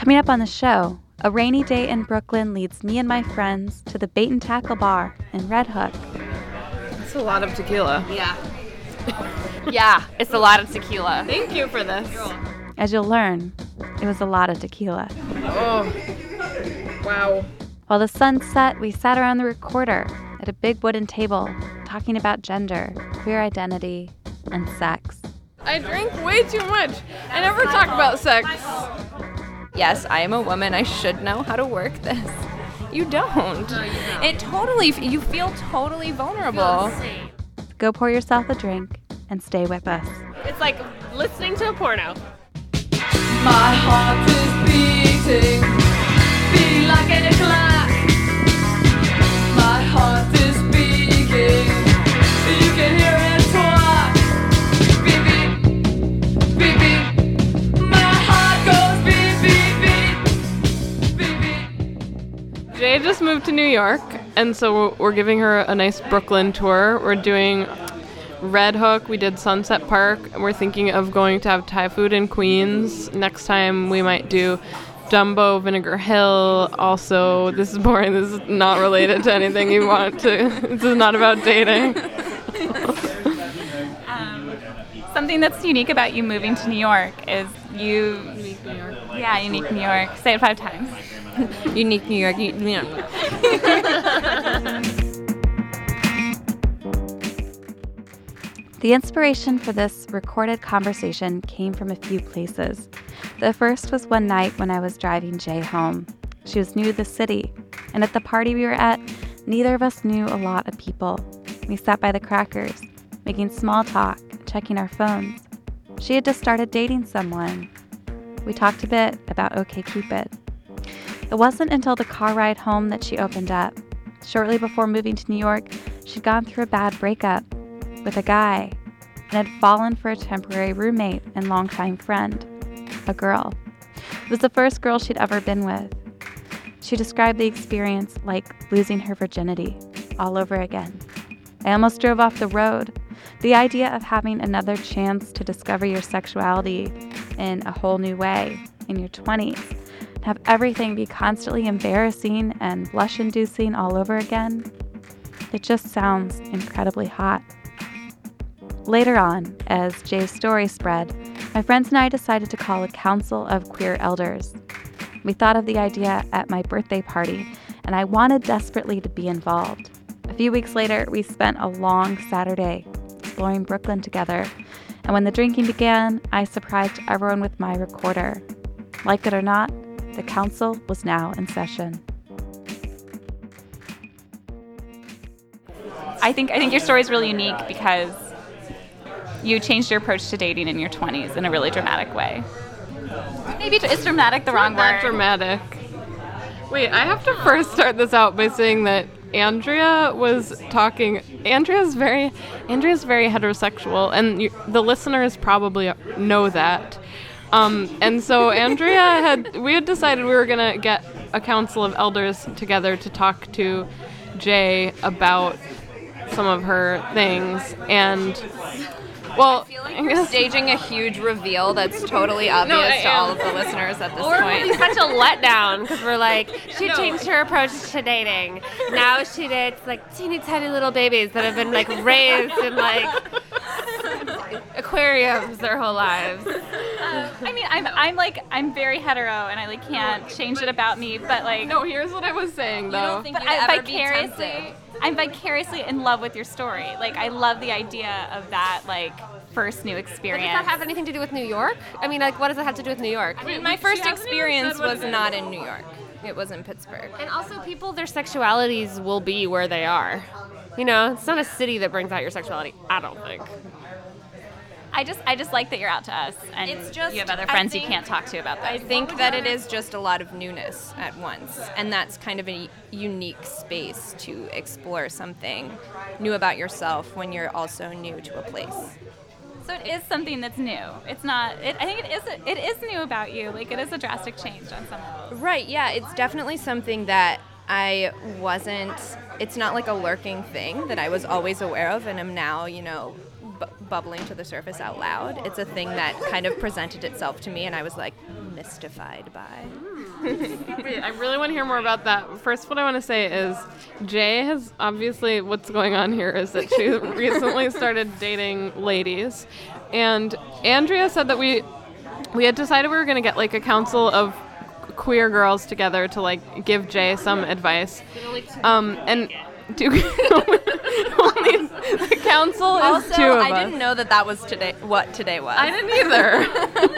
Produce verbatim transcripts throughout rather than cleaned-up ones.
Coming up on the show, a rainy day in Brooklyn leads me and my friends to the Bait and Tackle Bar in Red Hook. That's a lot of tequila. Yeah. Yeah, it's a lot of tequila. Thank you for this. As you'll learn, it was a lot of tequila. Oh, wow. While the sun set, we sat around the recorder at a big wooden table talking about gender, queer identity, and sex. I drink way too much. I never talk about sex. Yes, I am a woman. I should know how to work this. You don't. No, you don't. It totally, you feel totally vulnerable. Go pour yourself a drink and stay with us. It's like listening to a porno. My heart is beating, beating like an clock. My heart is beating, you can hear it talk. Beep, beep, beep, beep. My heart goes beep, beep, beep, beep, beep. Jay just moved to New York, and so we're giving her a nice Brooklyn tour. We're doing Red Hook, we did Sunset Park, and we're thinking of going to have Thai food in Queens. Next time we might do Dumbo, Vinegar Hill. Also, this is boring, this is not related to anything you want to, this is not about dating. um, something that's unique about you moving to New York is you... Unique New York. Yeah, unique New York. Say it five times. Unique New York. You, you know. The inspiration for this recorded conversation came from a few places. The first was one night when I was driving Jay home. She was new to the city, and at the party we were at, neither of us knew a lot of people. We sat by the crackers, making small talk, checking our phones. She had just started dating someone. We talked a bit about OkCupid. It wasn't until the car ride home that she opened up. Shortly before moving to New York, she'd gone through a bad breakup with a guy and had fallen for a temporary roommate and longtime friend, a girl. It was the first girl she'd ever been with. She described the experience like losing her virginity all over again. I almost drove off the road. The idea of having another chance to discover your sexuality in a whole new way in your twenties, and have everything be constantly embarrassing and blush-inducing all over again, it just sounds incredibly hot. Later on, as Jay's story spread, my friends and I decided to call a council of queer elders. We thought of the idea at my birthday party, and I wanted desperately to be involved. A few weeks later, we spent a long Saturday exploring Brooklyn together, and when the drinking began, I surprised everyone with my recorder. Like it or not, the council was now in session. I think I think your story is really unique because you changed your approach to dating in your twenties in a really dramatic way. Maybe is dramatic the wrong Not that word. dramatic. Wait, I have to first start this out by saying that Andrea was talking. Andrea's very, Andrea's very heterosexual, and you, the listeners probably know that. Um, and so Andrea had, we had decided we were gonna get a council of elders together to talk to Jay about some of her things, and well, I feel like you're staging a huge reveal that's totally obvious No, to all of the listeners at this Or point. it's such a letdown because we're like, she No. changed her approach to dating. Now she dates like teeny tiny little babies that have been like raised in like aquariums their whole lives. Uh, I mean, I'm I'm like I'm very hetero, and I like can't change it about me. But like, no, here's what I was saying though. think but you'd I ever be vicariously, tempted. I'm vicariously in love with your story. Like, I love the idea of that like first new Does experience. that have anything to do with New York? I mean, like, what does it have to do with New York? I mean, my first experience was not in New York. It was in Pittsburgh. And also, people, their sexualities will be where they are. You know, it's not a city that brings out your sexuality, I don't think. I just I just like that you're out to us, and It's just- you have other I friends you think- can't talk to about that. I think that it is just a lot of newness at once, and that's kind of a unique space to explore something new about yourself when you're also new to a place. So it is something that's new. It's not. It, I think it is. It is new about you. Like, it is a drastic change on some level. Right, yeah, it's definitely something that I wasn't, it's not like a lurking thing that I was always aware of and am now, you know, bu- bubbling to the surface out loud. It's a thing that kind of presented itself to me, and I was like mystified by. Wait, I really want to hear more about that. First, what I want to say is Jay has obviously, what's going on here is that she recently started dating ladies, and Andrea said that we we had decided we were going to get like a council of queer girls together to like give Jay some advice. Um, and do only the council is Also, two of I us. didn't know that that was today. What today was. I didn't either.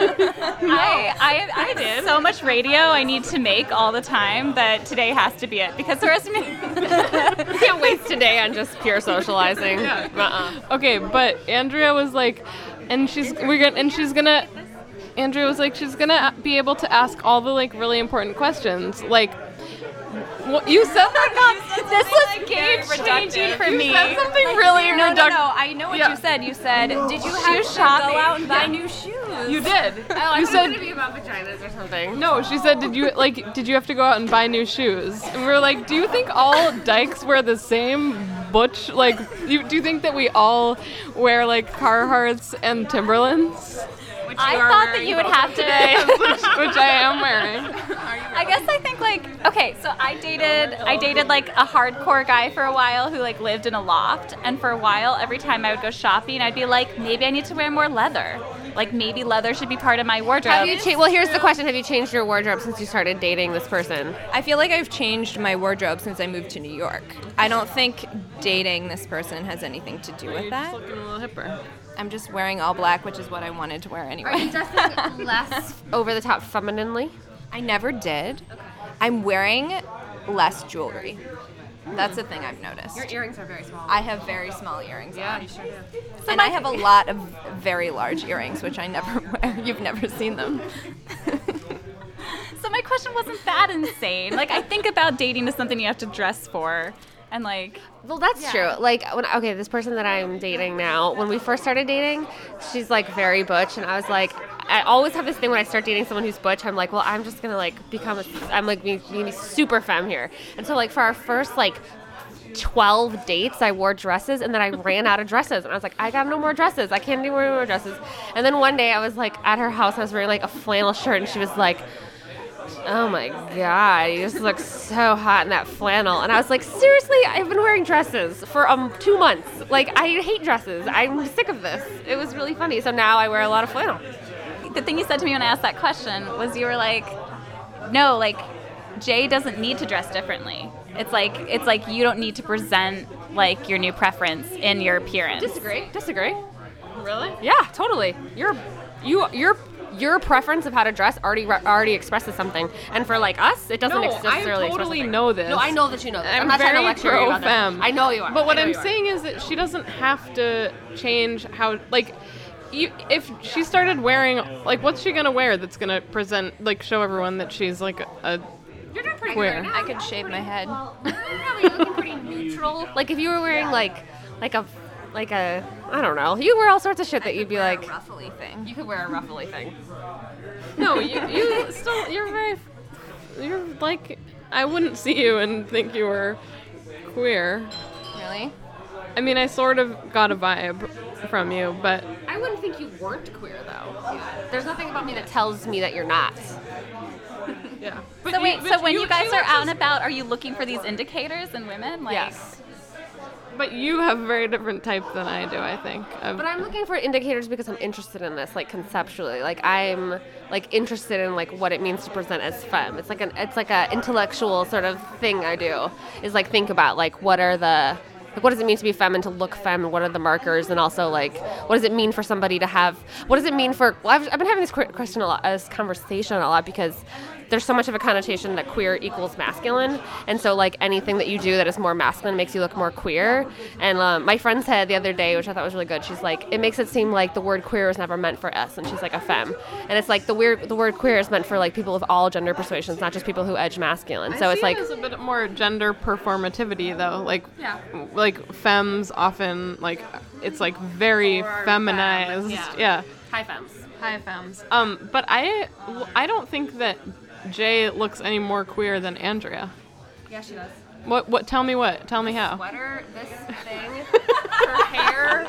I, I, I have so much radio I need to make all the time that today has to be it because there isn't. You can't waste today on just pure socializing. Yeah. Uh-uh. Okay, but Andrea was like, and she's we're gonna and she's gonna. Andrea was like, she's gonna be able to ask all the like really important questions, like. Well, you said that. This was game changing for You me. said something really No, no, reductive. no. I know what Yeah. you said. You said, did you have Shoe to shopping. go out and buy Yeah. new shoes? You did. Oh, I you thought said it was gonna be about vaginas or something. no. She said, did you like? Did you have to go out and buy new shoes? And we were like, do you think all dykes wear the same butch? Like, you, do you think that we all wear like Carhartts and Timberlands? I thought that you would have to. which, which I am wearing. I guess I think like okay, so I dated I dated like a hardcore guy for a while who like lived in a loft, and for a while every time I would go shopping I'd be like maybe I need to wear more leather. Like maybe leather should be part of my wardrobe. Have you cha- well, here's the question: have you changed your wardrobe since you started dating this person? I feel like I've changed my wardrobe since I moved to New York. I don't think dating this person has anything to do with You're that. just looking a little hipper. I'm just wearing all black, which is what I wanted to wear Are you anyway. dressing less over the top femininely? I never did. I'm wearing less jewelry. That's the thing I've noticed. earrings are very small. I have very small earrings Yeah, on. you sure do. And I have a lot of very large earrings, which I never wear. You've never seen them. So my question wasn't that insane. Like I think about dating as something you have to dress for, and like Well, that's Yeah. true. Like, when okay, this person that I'm dating now, when we first started dating, she's like very butch, and I was like, I always have this thing when I start dating someone who's butch, I'm like, well, I'm just gonna like become a, I'm like being, being super femme here, and so like for our first like twelve dates, I wore dresses, and then I ran out of dresses, and I was like, I got no more dresses, I can't do any more dresses, and then one day I was like at her house, and I was wearing like a flannel shirt, and she was like, oh my god, you just look so hot in that flannel. And I was like, seriously, I've been wearing dresses for um two months. Like, I hate dresses. I'm sick of this. It was really funny. So now I wear a lot of flannel. the thing you said to me when I asked that question was you were like, no, like Jay doesn't need to dress differently. It's like it's like you don't need to present like your new preference in your appearance. Disagree. Disagree. Really? Yeah, totally. Your you your your preference of how to dress already re- already expresses something, and for like us, it doesn't No, necessarily I express totally something. know this. No, I know that you know this. I'm, I'm not very trying to lecture you about pro-femme. this. I know you are. But what I know I'm you are. saying is that she doesn't have to change how, like, you, if she started wearing, like, what's she gonna wear that's gonna present, like, show everyone that she's like a, a You're doing pretty queer? good right now. I could shave my head. Probably looking pretty neutral. Like if you were wearing like like a like a I don't know. You wear all sorts of shit that you'd be like ruffly thing. you could wear a ruffly thing. No, you, you still, you're very, you're like, I wouldn't see you and think you were queer. Really? I mean, I sort of got a vibe from you, but I wouldn't think you weren't queer though. There's nothing about me that tells me that you're not. yeah. So wait, so when you guys are out and about, are you looking for these indicators in women? Like, Yes. But you have a very different type than I do, I think. Of, But I'm looking for indicators because I'm interested in this, like conceptually. Like I'm like interested in like what it means to present as femme. It's like an it's like a intellectual sort of thing I do. Is like think about like what are the like what does it mean to be femme and to look femme, and what are the markers, and also like what does it mean for somebody to have what does it mean for well I've, I've been having this qu- question a lot, this conversation a lot because there's so much of a connotation that queer equals masculine, and so like anything that you do that is more masculine makes you look more queer. And um, my friend said the other day, which I thought was really good, she's like, it makes it seem like the word queer was never meant for us, and she's like a femme, and it's like the weird the word queer is meant for like people of all gender persuasions, not just people who edge masculine. So I it's see like it as a bit more gender performativity, though. Like, Yeah. like femmes often like it's like very feminized. yeah. yeah. high femmes. Hi, femmes. Um, but I, I don't think that Jay looks any more queer than Andrea. Yeah, she does. What? What? Tell me what? Tell me how. Sweater, this thing, her hair,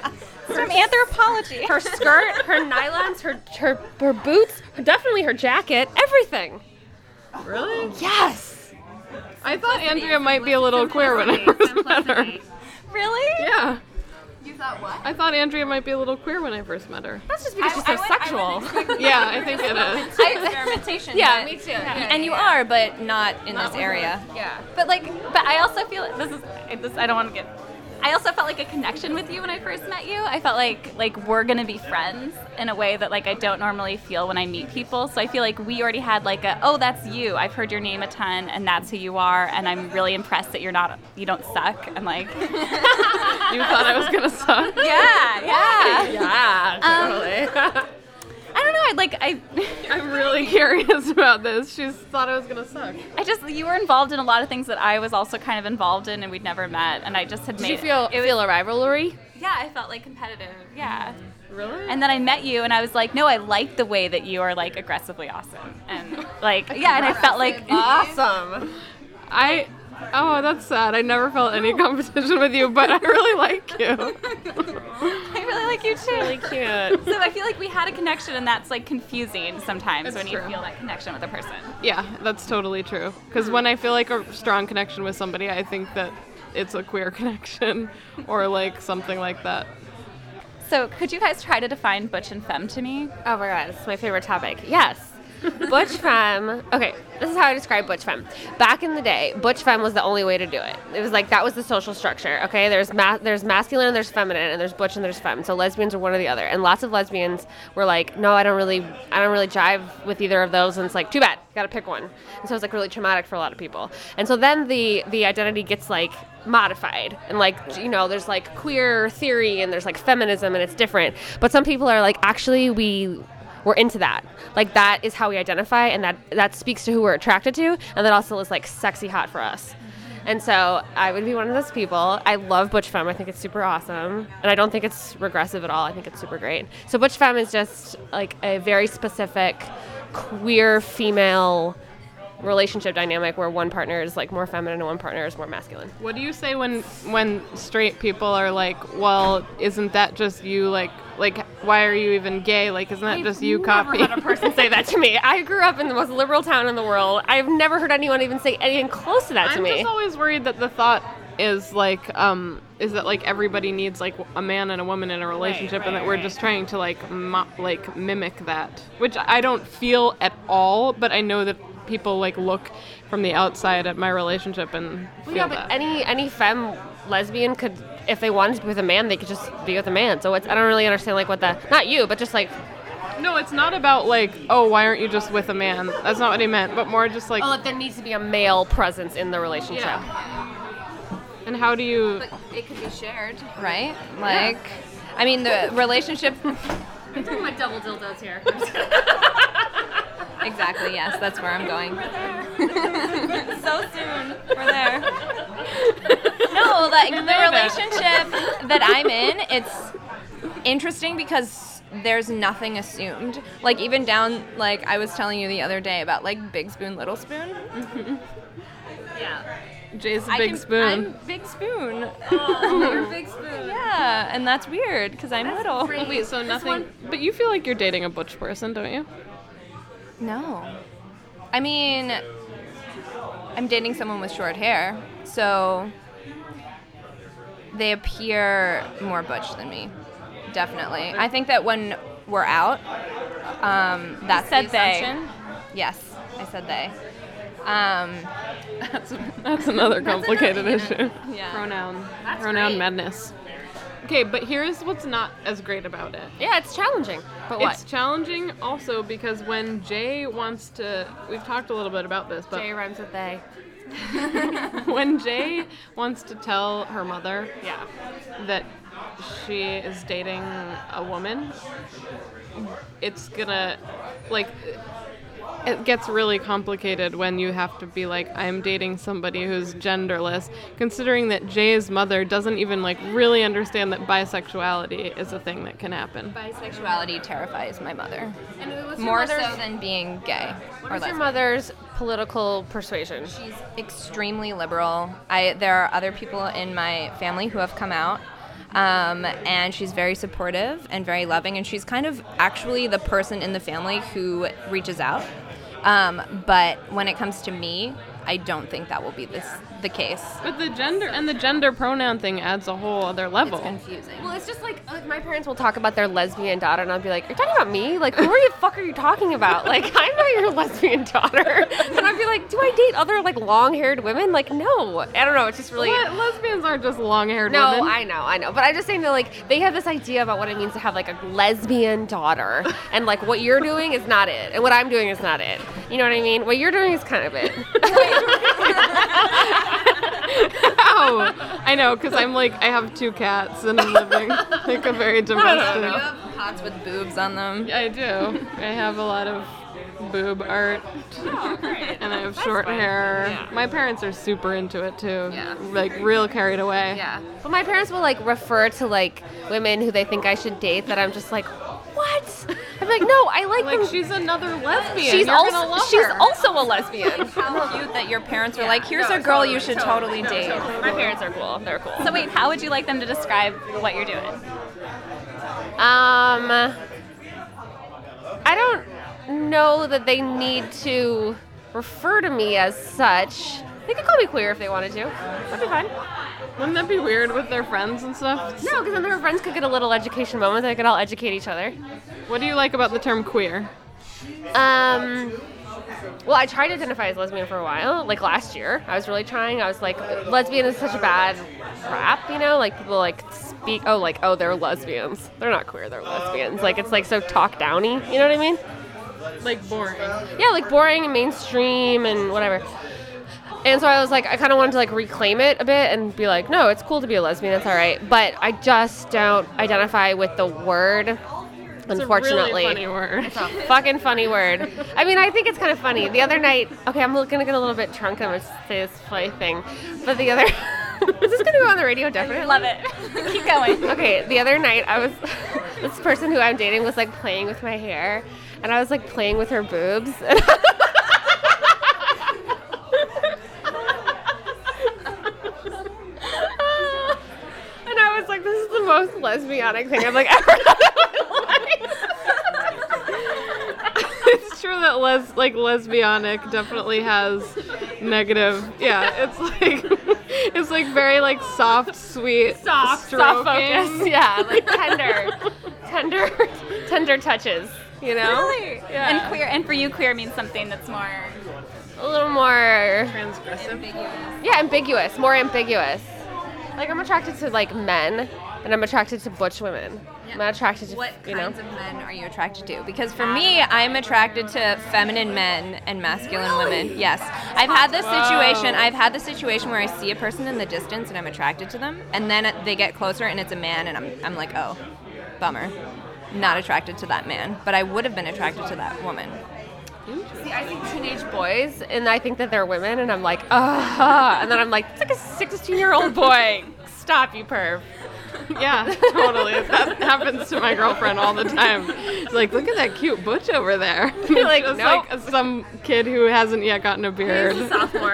from anthropology. Her skirt, her nylons, her her her boots, definitely her jacket, everything. Really? Yes. I thought Andrea might be a little queer when I first met her. Really? Yeah. You thought what? I thought Andrea might be a little queer when I first met her. That's just because I- she's I so would- I sexual. wouldn't expect Yeah, I think it is. Experimentation. Yeah, but- me too. And you are, but not in this area. Yeah. But like, but I also feel this is this. I don't want to get. I also felt like a connection with you when I first met you. I felt like like we're gonna be friends in a way that like I don't normally feel when I meet people. So I feel like we already had like a oh that's you. I've heard your name a ton and that's who you are. And I'm really impressed that you're not you don't suck. And like You thought I was gonna suck? yeah yeah. Yeah, totally. I don't know. I like I. I'm really curious about this. She thought I was gonna suck. I just you were involved in a lot of things that I was also kind of involved in, and we'd never met. And I just had Did made you feel it was, feel a rivalry? yeah. I felt like competitive. Yeah. Really? And then I met you, and I was like, no, I like the way that you are like aggressively awesome, and like yeah, and I felt like Awesome. I. Oh, that's sad. I never felt any competition with you, but I really like you. I really like you too. Really cute. So I feel like we had a connection, and that's like confusing sometimes It's when you true. feel that connection with a person. Yeah, that's totally true. Because when I feel like a strong connection with somebody, I think that it's a queer connection or like something like that. So could you guys try to define butch and femme to me? Oh my god, it's my favorite topic. Yes. Butch femme. Okay, this is how I describe butch femme. Back in the day, butch femme was the only way to do it. It was like that was the social structure. Okay, there's ma- there's masculine and there's feminine, and there's butch and there's femme. So lesbians are one or the other. And lots of lesbians were like, no, I don't really, I don't really jive with either of those. And it's like, too bad, gotta pick one. And so it's like really traumatic for a lot of people. And so then the the identity gets like modified, and like you know, there's like queer theory and there's like feminism, and it's different. But some people are like, actually, we. We're into that. Like that is how we identify, and that that speaks to who we're attracted to, and that also is like sexy hot for us. And so I would be one of those people. I love butch femme. I think it's super awesome, and I don't think it's regressive at all. I think it's super great. So butch femme is just like a very specific queer female relationship dynamic where one partner is like more feminine and one partner is more masculine. What do you say when when straight people are like, well, isn't that just you? Like, like why are you even gay? Like, isn't that just you Never copy? had a person say that to me. I grew up in the most liberal town in the world. I've never heard anyone even say anything close to that to I'm me. just always worried that the thought is like, um, is that like everybody needs like a man and a woman in a relationship, and that we're just trying to like mo- like mimic that, which I don't feel at all. But I know that people like look from the outside at my relationship and feel Yeah, but that. any any femme lesbian could, if they wanted to be with a man, they could just be with a man. So it's I don't really understand like what the not you, but just like No, it's not about like, oh, why aren't you just with a man? That's not what he meant, but more just like, oh, like there needs to be a male presence in the relationship. yeah. And how do you? But it could be shared, right? Like, I mean, the relationship. I'm talking about double dildos here. Exactly. Yes, that's where I'm going. So soon. We're there. No, like the relationship that I'm in, it's interesting because there's nothing assumed. Like even down, like I was telling you the other day about like big spoon, little spoon. Yeah. Jay's a I big can- spoon. I'm big spoon. Oh, you're a big spoon. Yeah, and that's weird because I'm little. Wait, so nothing. But you feel like you're dating a butch person, don't you? No. I mean, I'm dating someone with short hair, so they appear more butch than me. Definitely. I think that when we're out, um, that's said the they. assumption. Yes, I said they. Um, That's that's another complicated issue. yeah. Pronoun. That's Pronoun great. madness. Okay, but here's what's not as great about it. Yeah, it's challenging. But what? It's challenging also because when Jay wants to, we've talked a little bit about this, but Jay rhymes with they. when Jay wants to tell her mother Yeah. that she is dating a woman, it's gonna, like, it gets really complicated when you have to be like, I'm dating somebody who's genderless, considering that Jay's mother doesn't even like really understand that bisexuality is a thing that can happen. Bisexuality terrifies my mother. And what's your More mother's- so than being gay What or is your lesbian. mother's political persuasion? She's extremely liberal. I there are other people in my family who have come out. Um, and she's very supportive and very loving, and she's kind of actually the person in the family who reaches out. Um, but when it comes to me, I don't think that will be this the case. But the gender and the gender pronoun thing adds a whole other level. It's confusing. Well, it's just like, like my parents will talk about their lesbian daughter, and I'll be like, "Are you talking about me? Like, who are you? Fuck, are you talking about? Like, I'm not your lesbian daughter." And I'd be like, "Do I date other like long-haired women? Like, no. I don't know. It's just really." Le- lesbians aren't just long-haired No, women. I know, I know. But I'm just saying that, like, they have this idea about what it means to have, like, a lesbian daughter. And, like, what you're doing is not it. And what I'm doing is not it. You know what I mean? What you're doing is kind of it. Ow! I know, because I'm like, I have two cats and I'm living like a very domestic. You have pots with boobs on them. I do. I have a lot of boob art. And I have short hair. Yeah. My parents are super into it too. Yeah. Like real carried away. Yeah. But my parents will, like, refer to, like, women who they think I should date that I'm just like, what? I'm like, no, I like, Like, them. she's another lesbian. She's You're also gonna love she's her. also a lesbian. How cute that your parents were like, here's a girl you should totally date. My parents are cool. They're cool. So wait, how would you like them to describe what you're doing? Um, I don't know that they need to refer to me as such. They could call me queer if they wanted to. That'd be fine. Wouldn't that be weird with their friends and stuff? No, because then their friends could get a little education moment. They could all educate each other. What do you like about the term queer? Um, well, I tried to identify as lesbian for a while. Like last year, I was really trying. I was like, lesbian is such a bad rap, you know? Like people like speak, oh, like, oh, they're lesbians. They're not queer, they're lesbians. Like it's like so talk downy, you know what I mean? Like boring. Yeah, like boring and mainstream and whatever. And so I was like, I kind of wanted to like reclaim it a bit and be like, no, it's cool to be a lesbian, it's all right. But I just don't identify with the word, It's unfortunately. a really funny word. It's a fucking funny word. I mean, I think it's kind of funny. The other night, okay, I'm gonna get a little bit drunk and I'm gonna say this funny thing. But the other, is this gonna go on the radio? Definitely. Love it. Keep going. Okay, the other night I was, this person who I'm dating was like playing with my hair, and I was like playing with her boobs. And And I was like, this is the most lesbianic thing I've like ever done in my life. It's true that les like lesbianic definitely has negative. Yeah, it's like it's like very like soft, sweet, Soft, soft focus. Yeah, like tender, tender, tender touches. You know? Really? Yeah. And queer, and for you, queer means something that's more. A little more, transgressive. yeah, ambiguous, more ambiguous. Like I'm attracted to like men, and I'm attracted to butch women. I'm not attracted to, What you know. kinds of men are you attracted to? Because for me, I'm attracted to feminine men and masculine women. Yes. I've had this situation, I've had the situation where I see a person in the distance and I'm attracted to them, and then they get closer and it's a man and I'm I'm like, "Oh, bummer. Not attracted to that man, but I would have been attracted to that woman." See, I see teenage boys, and I think that they're women, and I'm like, ah, and then I'm like, it's like a sixteen-year-old boy. Stop, you perv. Yeah, totally. That happens to my girlfriend all the time. It's like, look at that cute butch over there. You're like, just nope. like some kid who hasn't yet gotten a beard Sophomore.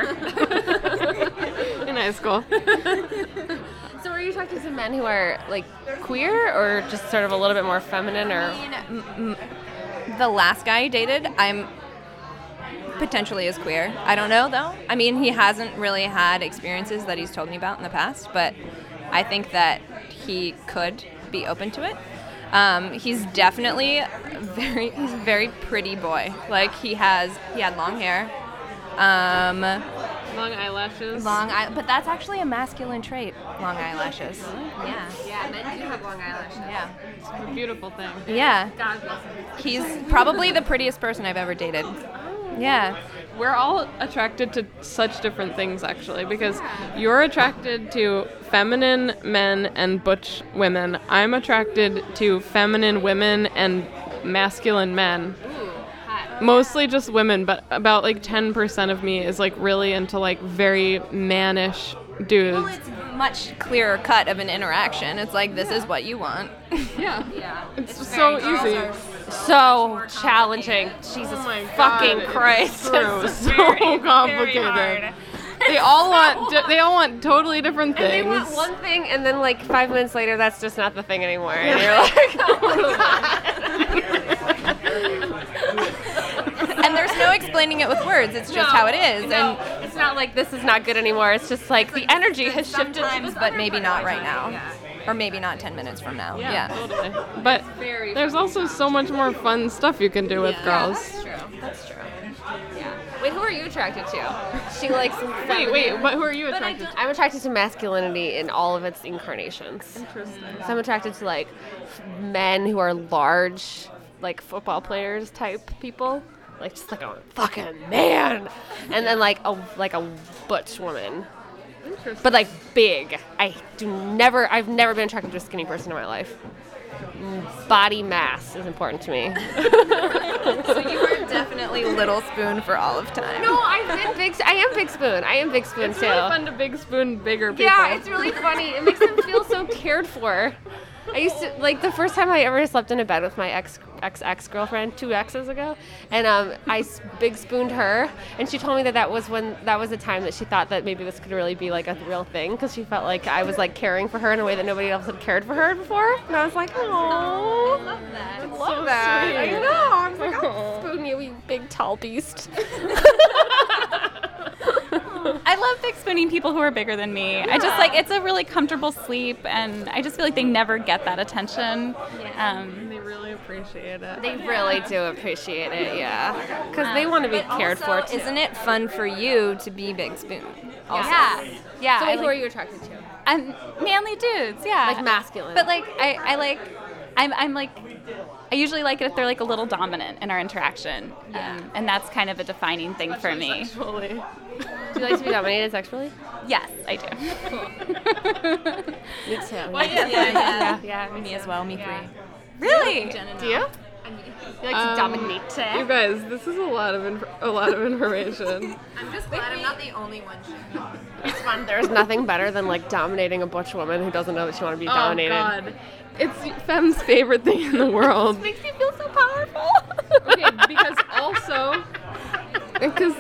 in high school. So are you attracted to men who are, like, queer, or just sort of a little bit more feminine, or? The last guy I dated, I'm potentially is queer. I don't know though. I mean, he hasn't really had experiences that he's told me about in the past, but I think that he could be open to it. Um, he's definitely very, he's a very pretty boy. Like he has, he had long hair, um, Long eyelashes. long eye, but that's actually a masculine trait. Long eyelashes. Yeah. Yeah, men do have long eyelashes. Yeah. It's a beautiful thing. Yeah. God bless him. He's probably the prettiest person I've ever dated. Yeah. We're all attracted to such different things, actually, because you're attracted to feminine men and butch women. I'm attracted to feminine women and masculine men. Mostly just women, but about like ten percent of me is like really into like very mannish dudes. Well, it's much clearer cut of an interaction. It's like, this is what you want. Yeah. Yeah. It's just so easy. So challenging. Jesus Oh my fucking God, Christ. It's true. It's So very, very complicated. hard. They all want di- they all want totally different And things. they want one thing, and then like five minutes later, that's just not the thing anymore. And you're like, oh And there's no explaining it with words. It's just how it is. No, And it's not like this is not good anymore. It's just like the energy has shifted. sometimes, but maybe not right now. Or maybe not ten minutes from now. yeah, Yeah. totally. But there's also so much more fun stuff you can do with girls. That's true. That's true. Yeah. Wait, who are you attracted to? She likes. Wait, wait, but who are you attracted to? I'm attracted to masculinity in all of its incarnations. Interesting. So I'm attracted to like men who are large, like football players type people, like just like a fucking man, and then like a like a butch woman, Interesting. but like big. I do never. I've never been attracted to a skinny person in my life. Mm, Body mass is important to me. So you were definitely Little Spoon for all of time. No, I've been big. I am Big Spoon. I am Big Spoon It's too. really fun to big spoon bigger people. Yeah, it's really funny. It makes them feel so cared for. I used to like the first time I ever slept in a bed with my ex ex ex girlfriend two exes ago, and um, I s- big spooned her, and she told me that that was when that was the time that she thought that maybe this could really be like a real thing, because she felt like I was like caring for her in a way that nobody else had cared for her before, and I was like, oh, I love that. I love so that. I sweet. know. I was like, I'll spoon you, you big tall beast. I love big spooning people who are bigger than me. I just like it's a really comfortable sleep, and I just feel like they never get that attention. Um, They really appreciate it. They really do appreciate it, yeah, because they want to be cared Also, for too. isn't it fun for you to be Big Spoon? Also. yeah, yeah. So I wait, who like- are you attracted to? I'm manly dudes, yeah. Like masculine. But like I, I like I'm I'm like I usually like it if they're like a little dominant in our interaction. Um, and that's kind of a defining thing for me. Sexually. Do you like to be dominated sexually? Yes, I do. Me too. Yeah, yeah, yeah. Yeah, me Me as well, me three. Really? Do you? You like Um, to dominate? You guys, this is a lot of inf- a lot of information. I'm just glad I'm not the only one. It's fun. There's nothing better than like dominating a butch woman who doesn't know that she wants to be dominated. Oh God, it's Fem's favorite thing in the world. Makes me feel so powerful. Okay, because also, because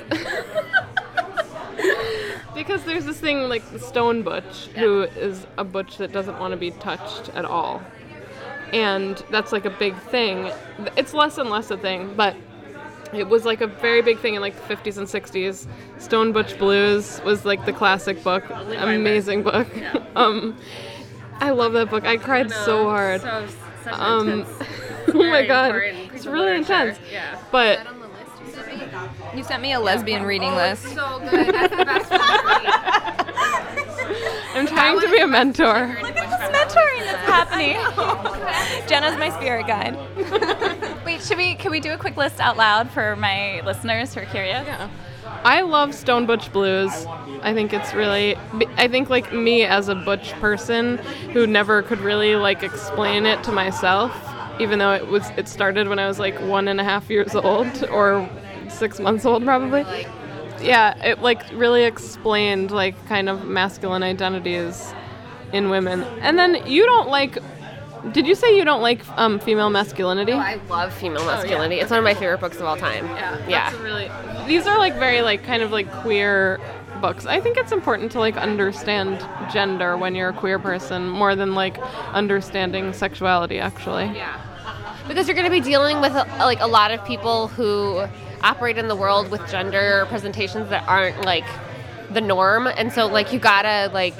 because there's this thing like the stone butch, who is a butch that doesn't want to be touched at all, and that's like a big thing. It's less and less a thing, but it was like a very big thing in like the fifties and sixties. Stone Butch Blues was like the classic book, amazing book. um, I love that book. I cried so hard. So, such Um, intense. oh my very god, important it's piece of really literature. intense. Yeah. But You sent me a lesbian reading list. So good. That's the best one to read. I'm trying to be a mentor. Look at this mentoring that's happening. Jenna's my spirit guide. Wait, should we can we do a quick list out loud for my listeners who are curious? Yeah. I love Stone Butch Blues. I think it's really, I think like me as a butch person who never could really like explain it to myself, even though it was, it started when I was like one and a half years old or six months old probably. Yeah, it like really explained like kind of masculine identities in women. And then you don't like, did you say you don't like um, female masculinity? Oh, I love female masculinity. It's one of my favorite books of all time. Yeah, Yeah. that's really. These are like very like kind of like queer books. I think it's important to like understand gender when you're a queer person more than like understanding sexuality. Actually. Yeah. Because you're going to be dealing with a, like a lot of people who operate in the world with gender representations that aren't like the norm, and so like you gotta like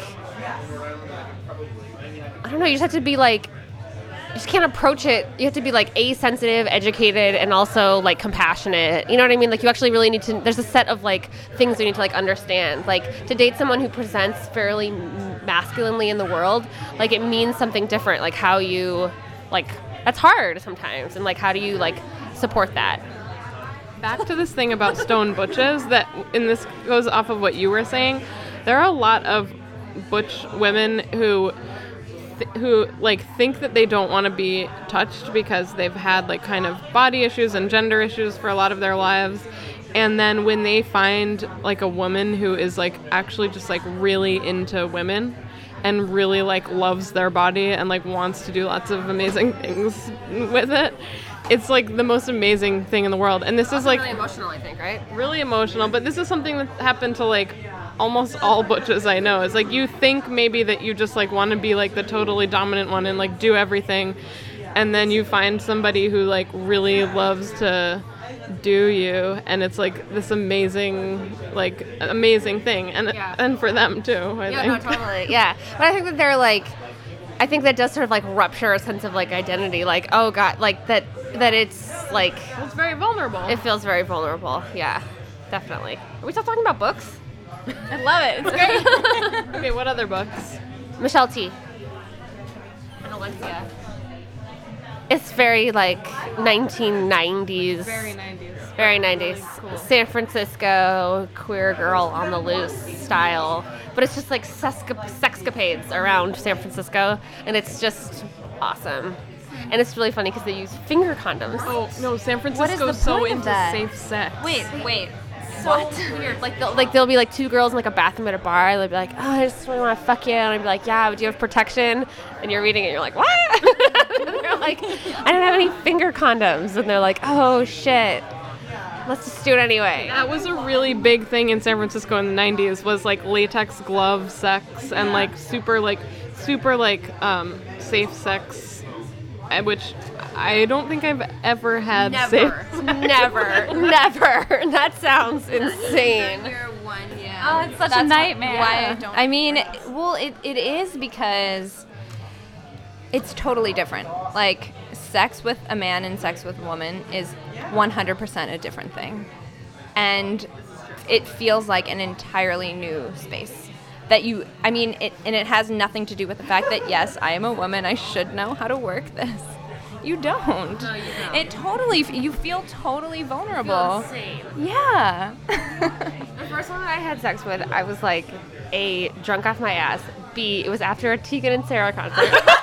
I don't know. You just have to be like. You just can't approach it. You have to be like A, sensitive, educated, and also like compassionate. You know what I mean? Like you actually really need to, there's a set of like things you need to like understand. Like to date someone who presents fairly masculinely in the world, like it means something different. Like how you, like, that's hard sometimes. And like how do you like support that? Back to this thing about stone butches that, and this goes off of what you were saying. There are a lot of butch women who th- who like think that they don't want to be touched because they've had like kind of body issues and gender issues for a lot of their lives, and then when they find like a woman who is like actually just like really into women and really like loves their body and like wants to do lots of amazing things with it, it's like the most amazing thing in the world. And this is like really emotional, I think, right? really emotional, but this is something that happened to like almost all butches I know. It's like you think maybe that you just like want to be like the totally dominant one and like do everything, and then you find somebody who like really loves to do you, and it's like this amazing like amazing thing, and Yeah. and for them too, I Yeah, think. no, totally. Yeah. But I think that they're like, I think that does sort of like rupture a sense of like identity. Like, oh God, like that, that it's like, It's very vulnerable. it feels very vulnerable. Yeah, definitely. Are we still talking about books? I love it. It's great. Okay, what other books? Michelle T. And Alexia. It's very like nineteen nineties. nineties. Very nineties. San Francisco, queer girl on the loose style. But it's just like sesca- sexcapades around San Francisco. And it's just awesome. And it's really funny because they use finger condoms. Oh no, San What is Francisco's the so point of into that? safe sex. Wait, wait. So weird. Like, they'll, like there'll be like two girls in like a bathroom at a bar. And they'll be like, oh, I just really want to fuck you. And I'd be like, yeah, but do you have protection? And you're reading it, you're like, what? And they're like, I don't have any finger condoms. And they're like, oh shit. Let's just do it anyway. That was a really big thing in San Francisco in the nineties, was like latex glove sex and like super like super like um, safe sex, uh, which I don't think I've ever had safe Never, never, never. That sounds insane. one, yeah. Oh, it's such a That's nightmare. Why I don't. I mean, well, it, it is because it's totally different. Like, sex with a man and sex with a woman is one hundred percent a different thing. And it feels like an entirely new space. That you, I mean, it, and it has nothing to do with the fact that, yes, I am a woman, I should know how to work this. You don't. No, you don't. It totally, you feel totally vulnerable. Insane. Yeah. The first one that I had sex with, I was like A, drunk off my ass. B, it was after a Tegan and Sarah concert.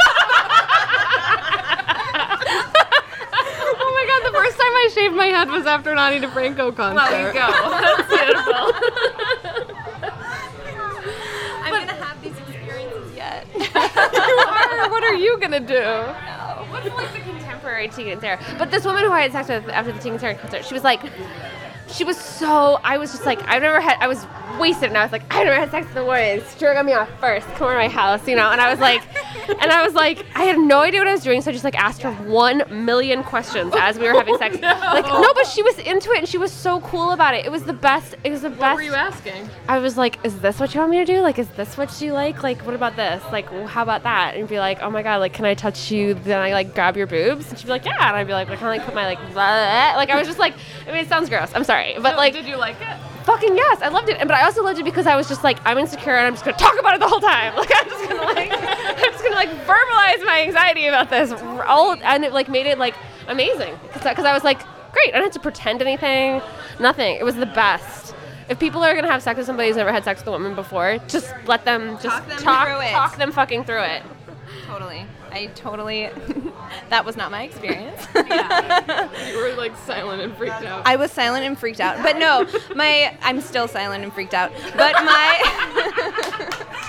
Oh my god, the first time I shaved my head was after an Ani DeFranco concert. Well, there you go. That's beautiful. I'm going to have these experiences yet. You are. What are you gonna do? What's like the contemporary Tegan and Sarah? But this woman who I had sex with after the Tegan and Sarah concert, she was like, she was so, I was just like, I've never had, I was wasted and I was like, I've never had sex with a woman. She got me off first, come over to my house, you know? And I was like, and I was like, I had no idea what I was doing, so I just like asked her one million questions as we were having sex. No. Like, no, but she was into it and she was so cool about it. It was the best, it was the What best. were you asking? I was like, is this what you want me to do? Like, is this what you like? Like, what about this? Like, well, how about that? And be like, oh my God, like, can I touch you? Then I like grab your boobs? And she'd be like, yeah. And I'd be like, well, can I like put my like, blah? Like, I was just like, I mean, it sounds gross. I'm sorry. But So, like, did you like it? fucking yes, I loved it. And but I also loved it because I was just like, I'm insecure and I'm just gonna talk about it the whole time. Like, I'm just gonna like, I'm just gonna like verbalize my anxiety about this. All, and it like made it like amazing. Cause, I- cause I was like, great, I don't have to pretend anything, nothing. It was the best. If people are gonna have sex with somebody who's never had sex with a woman before, just let them just Talk them talk, through it. talk them fucking through it. Totally. I totally, that was not my experience. You were like silent and freaked out. I was silent and freaked out. But no, my, I'm still silent and freaked out. But my,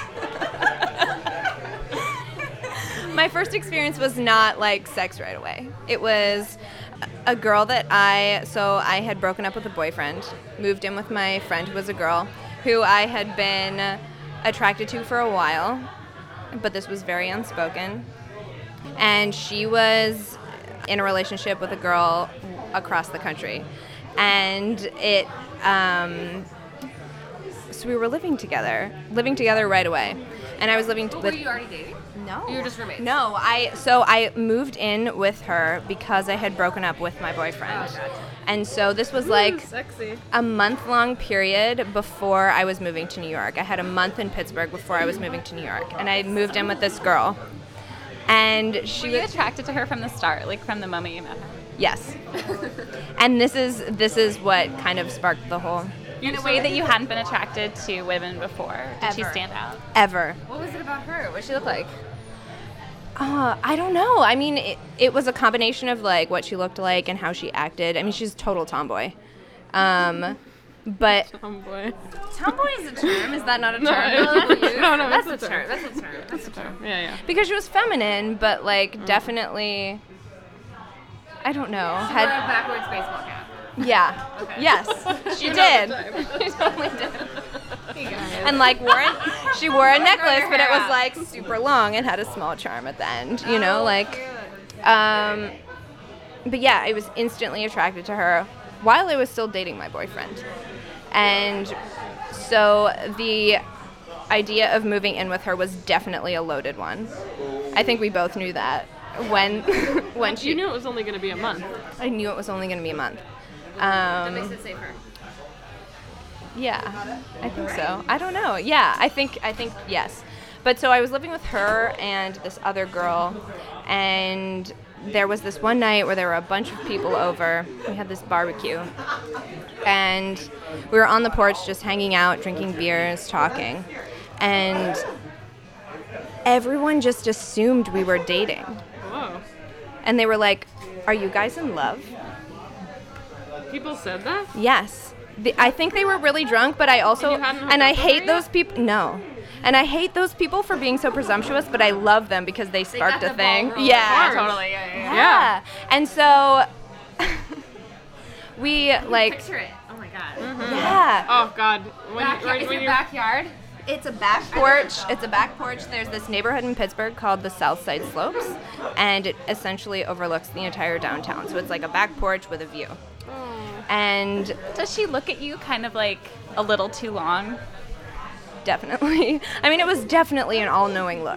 my first experience was not like sex right away. It was a girl that I, so I had broken up with a boyfriend, moved in with my friend who was a girl, who I had been attracted to for a while, but this was very unspoken. And she was in a relationship with a girl across the country. And it, um, so we were living together, living together right away. And I was living t- with... Were you already dating? No. You were just roommates? No, I, so I moved in with her because I had broken up with my boyfriend. Oh, gotcha. And so this was like Sexy. a month-long period before I was moving to New York. I had a month in Pittsburgh before I was moving to New York. And I moved in with this girl. And she Were you was... attracted to her from the start, like from the moment you met her? Yes. And this is this is what kind of sparked the whole In a way that you hadn't been attracted to women before. Did she Ever. stand out? ever. What was it about her? What did she look like? Uh, I don't know. I mean, it, it was a combination of like what she looked like and how she acted. I mean, she's a total tomboy. Um, but Tomboy. tomboy is a term. Is that not a term? No, no, That's it's a a term. term. That's a term. That's a term. Yeah, yeah. Because she was feminine, but like definitely. I don't know. She Had wore a backwards baseball cap. yeah. Yes, she did. She totally did. And like wore it, she wore a necklace, but it was like super long and had a small charm at the end. You know, like. Um, but yeah, I was instantly attracted to her while I was still dating my boyfriend, and so the idea of moving in with her was definitely a loaded one. I think we both knew that when when she. You knew it was only going to be a month. I knew it was only going to be a month. Um, That makes it safer. Yeah, I think so. I don't know. Yeah, I think I think yes. But so I was living with her and this other girl, and there was this one night where there were a bunch of people over. We had this barbecue, and we were on the porch just hanging out, drinking beers, talking, and everyone just assumed we were dating. Whoa. And they were like, "Are you guys in love?" People said that? Yes. The, I think they were really drunk, but I also, And you hadn't hooked and I up with her hate yet? those people, no. And I hate those people for being so presumptuous, but I love them because they sparked got a the ball thing. rolling. Yeah. Of course. Totally, yeah, yeah, yeah. Yeah. And so, we, like, Picture it. Oh my god. yeah. Oh, God. When, Backyard. when, Is when it you backyard? It's a back porch. It's a back porch. There's this neighborhood in Pittsburgh called the South Side Slopes, and it essentially overlooks the entire downtown. So it's like a back porch with a view. And Does she look at you kind of like a little too long? definitely. I mean, it was definitely an all-knowing look.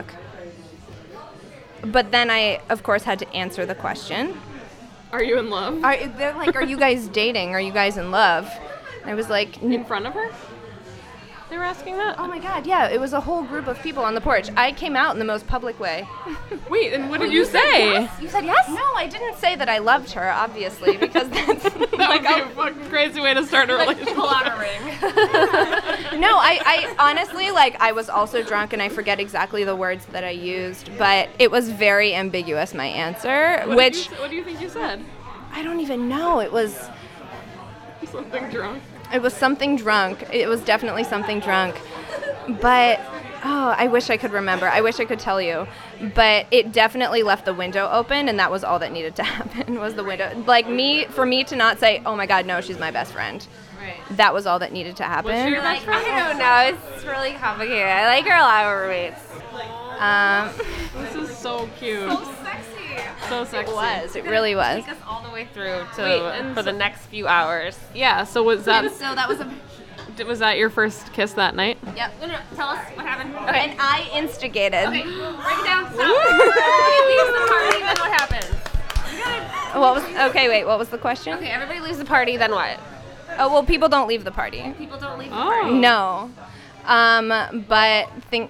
But then I, of course, had to answer the question. Are you in love? Are, they're like, are you guys dating? Are you guys in love? And I was like, In front of her? They were asking that? oh my God, yeah, it was a whole group of people on the porch. I came out in the most public way. Wait, and what did you say? You said yes? No, I didn't say that I loved her, obviously, because that's That like, would be a fucking crazy way to start a relationship. Pull out a ring. no, I, I honestly, like, I was also drunk and I forget exactly the words that I used, but it was very ambiguous, my answer, What which did you, what do you think you said? I don't even know. It was, Something drunk. it was something drunk. It was definitely something drunk, but oh, I wish I could remember. I wish I could tell you, but it definitely left the window open, and that was all that needed to happen. Was the window, like me, for me to not say, oh my God, no, she's my best friend. Right. That was all that needed to Was happen. she your Like, best friend? I don't know. It's really complicated. I like her a lot of roommates. Um, This is so cute. Sexy. So sexy. it was. It really was. Take us all the way through to Wait, and for so- the next few hours. Yeah, so was that So that was a. was that your first kiss that night? Yep. No, no, tell us what happened. And I instigated. Okay, break it down. Stop. Everybody leaves the party, then what happens? What was? Okay, wait. What was the question? Okay, everybody leaves the party, then what? Oh well, people don't leave the party. People don't leave the Oh. party. No. Um, but think.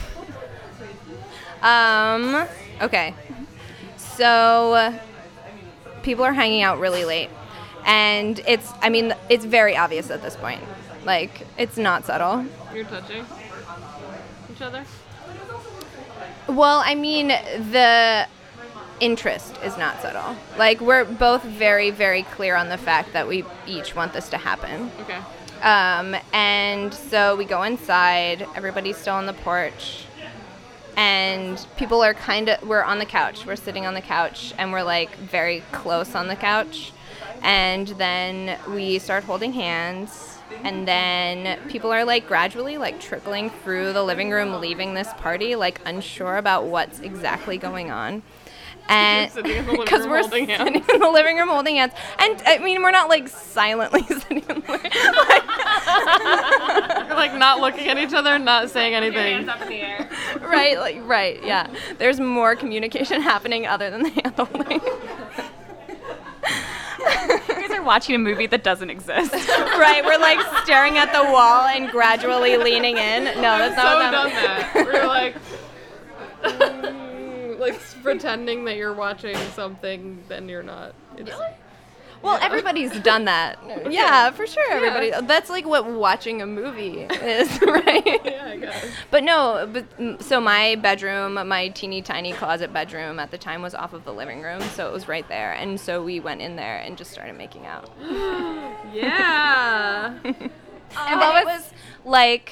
um. Okay. So, people are hanging out really late, and it's. I mean, it's very obvious at this point. Like, it's not subtle. You're touching each other? Well, I mean, the interest is not subtle. Like, we're both very, very clear on the fact that we each want this to happen. Okay. Um, and so we go inside, everybody's still on the porch, and people are kind of, we're on the couch, we're sitting on the couch, and we're like very close on the couch. And then we start holding hands, and then people are like gradually like trickling through the living room, leaving this party, like unsure about what's exactly going on. And sitting in the living because room we're holding hands. sitting in the living room holding hands, and I mean we're not like silently sitting in the living room. You're like not looking at each other, not saying anything. Hands up in the air. right, like right, yeah. There's more communication happening other than the hand holding. You guys are watching a movie that doesn't exist. Right, we're like staring at the wall and gradually leaning in. No, that's so not what done that. that. We're like, mm, like pretending that you're watching something, then you're not. It's, Well, everybody's done that. Yeah, for sure. Everybody. That's like what watching a movie is, right? Yeah, I guess. But no, but mm, so my bedroom, my teeny tiny closet bedroom at the time was off of the living room, so it was right there. And so we went in there and just started making out. Yeah. And it was like Was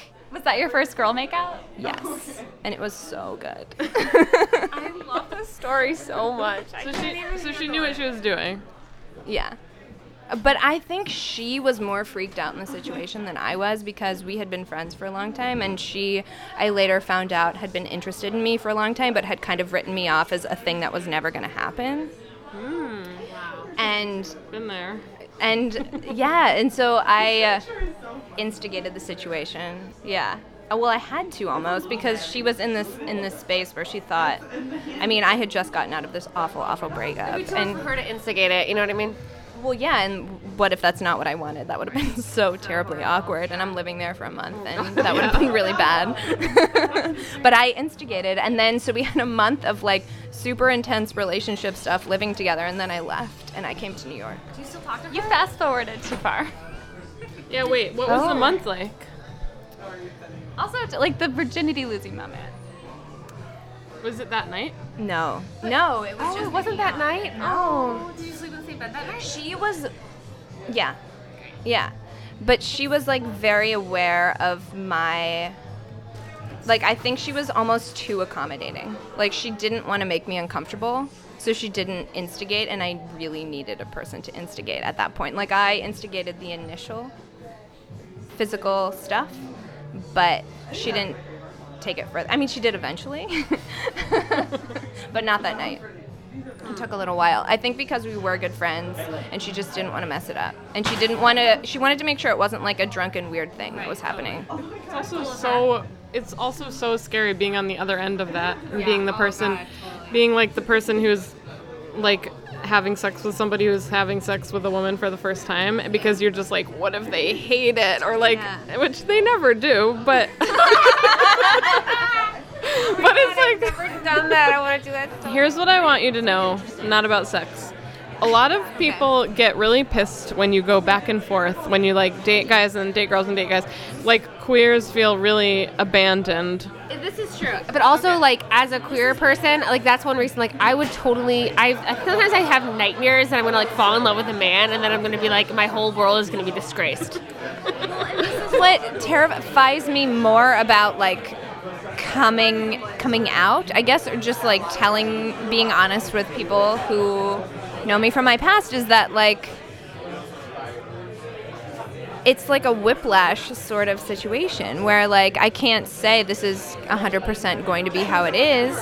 that your first girl makeout? Yes. And it was so good. I love this story so much. So she, so she knew what she was doing. Yeah. But I think she was more freaked out in the situation than I was because we had been friends for a long time, and she, I later found out, had been interested in me for a long time, but had kind of written me off as a thing that was never going to happen. Mm. And Been there. And yeah, and so I uh, instigated the situation. Yeah. Uh, Well, I had to almost because she was in this in this space where she thought, I mean, I had just gotten out of this awful, awful breakup. And And for her to instigate it, you know what I mean? well, yeah, and what if that's not what I wanted? That would have been so terribly awkward, and I'm living there for a month, and that would have been really bad. But I instigated, and then so we had a month of like super intense relationship stuff living together, and then I left, and I came to New York. Do you still talk to her? You fast forwarded too far. Yeah, wait, what was Oh. the month like? Also, t- like the virginity losing moment. Was it that night? No, no, it was Oh, just it wasn't that night? No. Did you sleep in the same bed that night? She was, yeah, yeah, but she was like very aware of my, like I think she was almost too accommodating. Like she didn't want to make me uncomfortable, so she didn't instigate, and I really needed a person to instigate at that point. Like I instigated the initial physical stuff, but she didn't take it further. I mean, she did eventually, but not that night. It took a little while. I think because we were good friends, and she just didn't want to mess it up. And she didn't want to, she wanted to make sure it wasn't like a drunken weird thing that was happening. It's also so it's also so scary being on the other end of that and being the person being like the person who's like having sex with somebody who's having sex with a woman for the first time, because you're just like, what if they hate it, or like Yeah. which they never do, but but it's like, Never done that. I want to do that. So here's what I want you to know, not about sex. A lot of people get really pissed when you go back and forth, when you like date guys and date girls and date guys. Like queers feel really abandoned. This is true. But also, like, as a queer person, like, that's one reason, like, I would totally, I sometimes I have nightmares that I'm going to, like, fall in love with a man, and then I'm going to be, like, my whole world is going to be disgraced. This is what terrifies me more about like coming coming out, I guess, or just like telling, being honest with people who know me from my past, is that like it's like a whiplash sort of situation where like I can't say this is one hundred percent going to be how it is,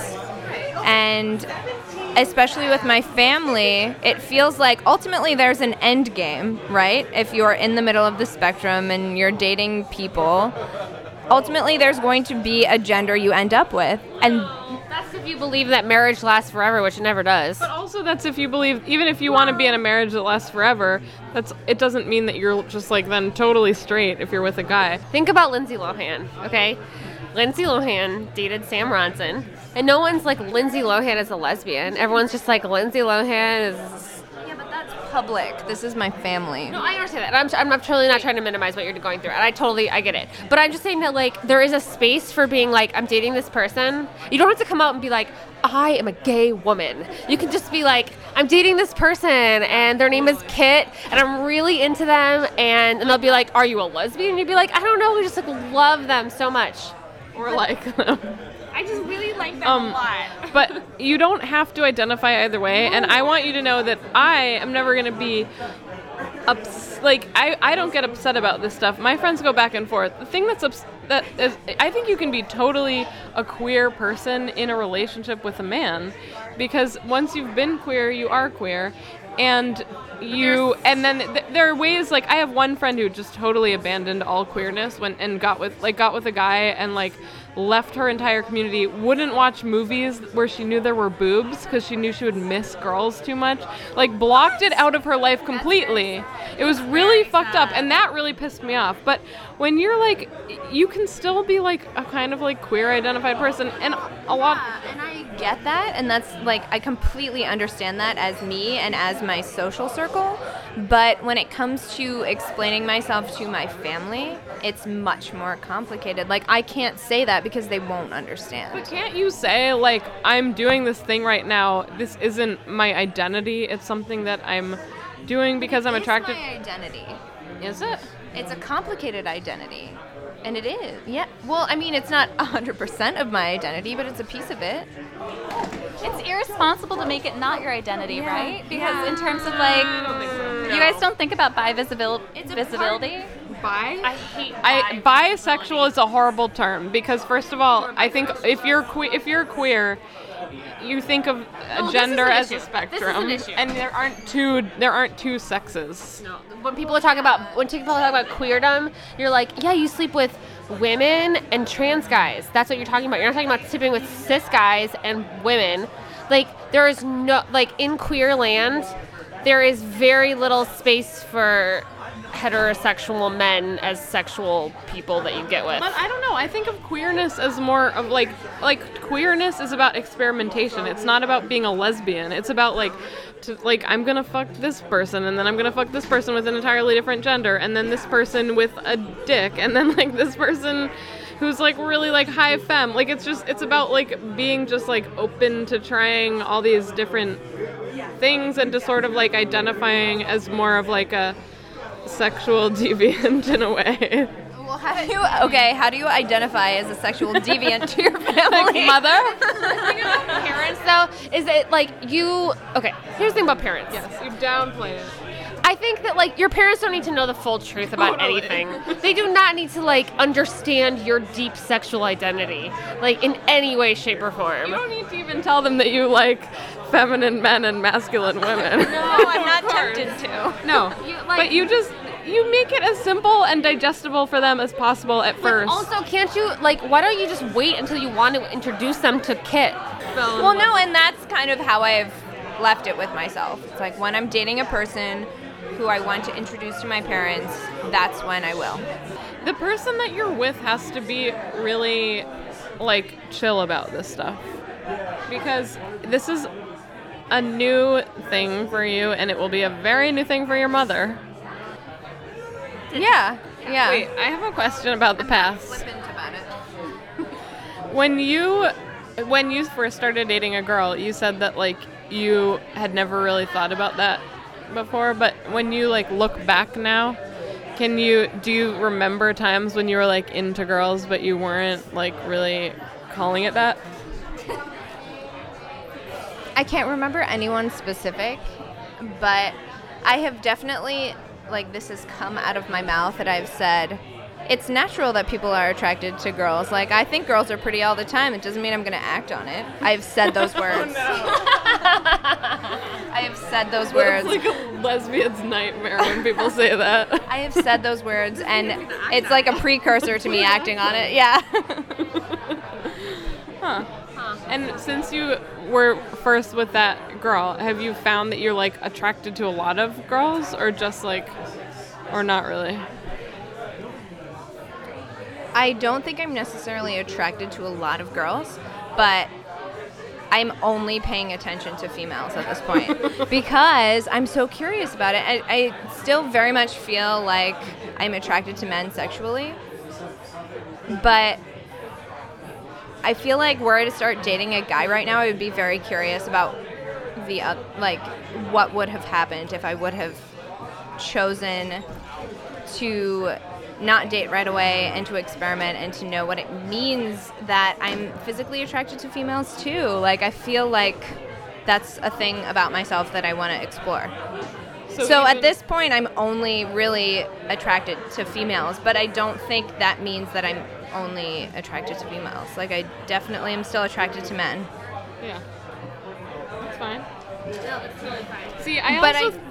and especially with my family, it feels like ultimately there's an end game, right? If you're in the middle of the spectrum and you're dating people, ultimately there's going to be a gender you end up with. And That's if you believe that marriage lasts forever, which it never does. But also that's if you believe, even if you want to be in a marriage that lasts forever, that's it doesn't mean that you're just like then totally straight if you're with a guy. Think about Lindsay Lohan, okay? Lindsay Lohan dated Sam Ronson, and no one's like, Lindsay Lohan is a lesbian. Everyone's just like, Lindsay Lohan is... yeah, but that's public. This is my family. No, I understand that. I'm, I'm not, totally not trying to minimize what you're going through, and I totally, I get it. But I'm just saying that, like, there is a space for being like, I'm dating this person. You don't have to come out and be like, I am a gay woman. You can just be like, I'm dating this person, and their name is Kit, and I'm really into them, and, and they'll be like, are you a lesbian? And you'd be like, I don't know, we just, like, love them so much. Or like I just really like them Um, a lot. but you don't have to identify either way, and I want you to know that I am never going to be ups- like I, I don't get upset about this stuff. My friends go back and forth. The thing that's ups- that is, I think you can be totally a queer person in a relationship with a man, because once you've been queer, you are queer, and you and then th- there are ways, like I have one friend who just totally abandoned all queerness when and got with like got with a guy and like left her entire community, wouldn't watch movies where she knew there were boobs because she knew she would miss girls too much, like blocked it out of her life completely. It was really fucked up, and that really pissed me off. But when you're like, you can still be like a kind of like queer identified person, and a lot Yeah, and I get that, and that's like I completely understand that as me and as my social circle. But when it comes to explaining myself to my family, it's much more complicated. Like I can't say that because they won't understand. But can't you say, like, I'm doing this thing right now, this isn't my identity, it's something that I'm doing because I'm attracted... It's my identity. Is it? It's a complicated identity. And it is. Yeah. Well, I mean, it's not one hundred percent of my identity, but it's a piece of it. It's irresponsible to make it not your identity, Yeah. right? Because Yeah. in terms of like, I don't think so. you guys don't think about bi visibility. It's a visibility. Bi? I hate. I bisexual is a horrible term because first of all, I think if you're que- if you're queer, you think of a this gender is an as issue. a This is spectrum, an issue. and there aren't two there aren't two sexes. No. When people talk about when people talk about queerdom, you're like, yeah, you sleep with women and trans guys. That's what you're talking about. You're not talking about sleeping with cis guys and women. Like there is no like in queer land, there is very little space for heterosexual men as sexual people that you get with. But I don't know. I think of queerness as more of like like queerness is about experimentation. It's not about being a lesbian. It's about like to, like I'm gonna fuck this person and then I'm gonna fuck this person with an entirely different gender and then this person with a dick and then like this person who's like really like high femme. Like it's just it's about like being just like open to trying all these different things and to sort of like identifying as more of like a sexual deviant in a way. Well, how do you, okay, how do you identify as a sexual deviant to your family? Mother? Parents though, is it like you okay, here's the thing about parents. Yes, you downplay it. I think that like your parents don't need to know the full truth about Totally. anything. They do not need to like understand your deep sexual identity, like in any way, shape, or form. You don't need to even tell them that you like feminine men and masculine women. No, I'm not tempted to. No, You, like- but you just you make it as simple and digestible for them as possible at But first. also, can't you like? Why don't you just wait until you want to introduce them to Kit? Well, no, and that's kind of how I've left it with myself. It's like when I'm dating a person who I want to introduce to my parents, that's when I will. The person that you're with has to be really like chill about this stuff because this is a new thing for you and it will be a very new thing for your mother. Yeah, yeah. Wait, I have a question about the past. Flippant about it. When you when you first started dating a girl, you said that like you had never really thought about that before, but when you like look back now, can you do you remember times when you were like into girls but you weren't like really calling it that? I can't remember anyone specific, but I have definitely, like, this has come out of my mouth that I've said, it's natural that people are attracted to girls. Like, I think girls are pretty all the time. It doesn't mean I'm going to act on it. I've said those words. I have said those words. It's like a lesbian's nightmare when people say that. I have said those words, and it's like a precursor to me acting on it. Yeah. Huh. And since you were first with that girl, have you found that you're like attracted to a lot of girls or just like, or not really? I don't think I'm necessarily attracted to a lot of girls, but I'm only paying attention to females at this point because I'm so curious about it. I, I still very much feel like I'm attracted to men sexually, but I feel like were I to start dating a guy right now, I would be very curious about the uh, like what would have happened if I would have chosen to not date right away and to experiment and to know what it means that I'm physically attracted to females too. Like I feel like that's a thing about myself that I want to explore. So, so at this point, I'm only really attracted to females, but I don't think that means that I'm only attracted to females. Like, I definitely am still attracted to men. Yeah. That's fine. No, it's totally fine. See, I But also...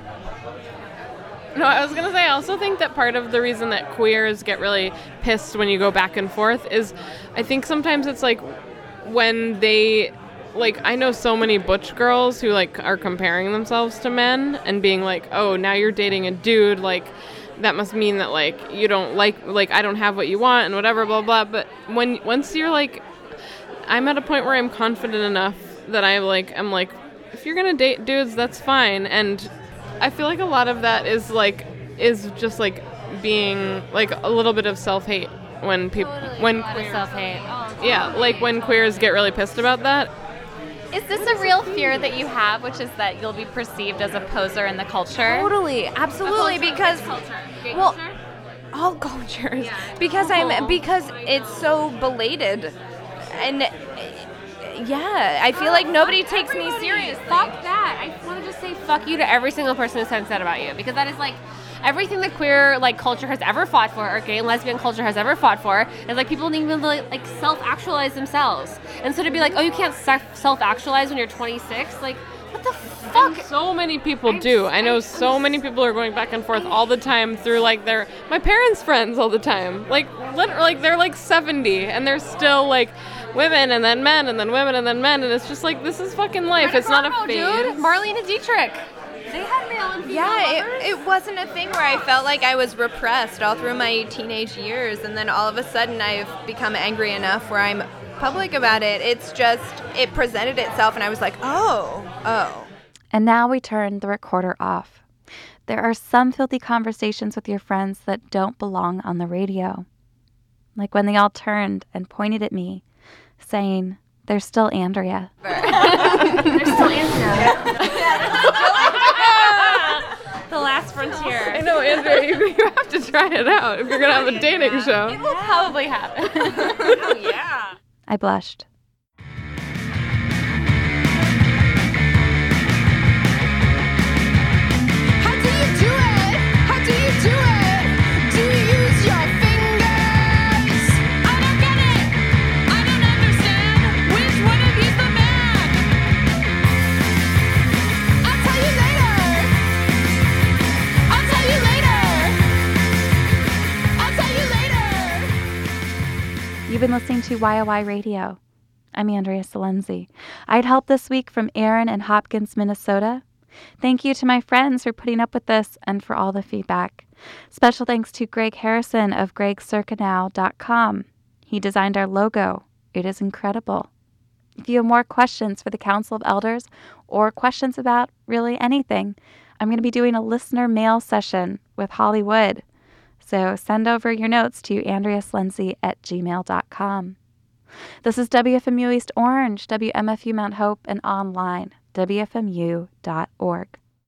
No, I was going to say, I also think that part of the reason that queers get really pissed when you go back and forth is I think sometimes it's like when they... Like, I know so many butch girls who, like, are comparing themselves to men and being like, oh, now you're dating a dude, like, that must mean that, like, you don't like, like, I don't have what you want and whatever, blah, blah. But when, once you're, like, I'm at a point where I'm confident enough that I, like, I'm like, if you're going to date dudes, that's fine. And I feel like a lot of that is, like, is just, like, being, like, a little bit of self-hate when people, Totally. when A lot of queers, self-hate. Oh, yeah, like, when queers get really pissed about that. Is this a real fear that you have, which is that you'll be perceived as a poser in the culture? Totally, absolutely, because Gay well, culture? all cultures, because I'm because it's so belated, and uh, yeah, I feel like nobody takes me seriously. Fuck that. I want to just say fuck you to every single person who said that about you, because that is like everything that queer like culture has ever fought for, or gay and lesbian culture has ever fought for, is like people need to like, like self-actualize themselves. And so to be like, oh, you can't self-actualize when you're twenty-six, like, what the fuck? And so many people do. I know so many people are going back and forth all the time through like their my parents' friends all the time. Like literally, like they're like seventy and they're still like women and then men and then women and then men, and it's just like, this is fucking life. It's not a phase. Dude, Marlene Dietrich. They had male and female Yeah, lovers. it, it wasn't a thing where I felt like I was repressed all through my teenage years, and then all of a sudden I've become angry enough where I'm public about it. It's just, it presented itself, and I was like, oh, oh. And now we turn the recorder off. There are some filthy conversations with your friends that don't belong on the radio. Like when they all turned and pointed at me, saying, "There's still Andrea." There's still Andrea. The last frontier. I know, Andrea, you, you have to try it out if you're gonna have a dating show. It will probably happen. Oh, yeah. I blushed. How do you do it? How do you do it? Do you use your fingers? I don't get it. I don't understand. Which one of you's the man? I'll tell you later. I'll tell you later. I'll tell you later. You've been listening to Y O Y Radio. I'm Andrea Salenzi. I had help this week from Aaron in Hopkins, Minnesota. Thank you to my friends for putting up with this and for all the feedback. Special thanks to Greg Harrison of greg circa now dot com. He designed our logo. It is incredible. If you have more questions for the Council of Elders or questions about really anything, I'm going to be doing a listener mail session with Hollywood. So send over your notes to andrea salenzi at gmail dot com. This is W F M U East Orange, W M F U Mount Hope, and online, W F M U dot org.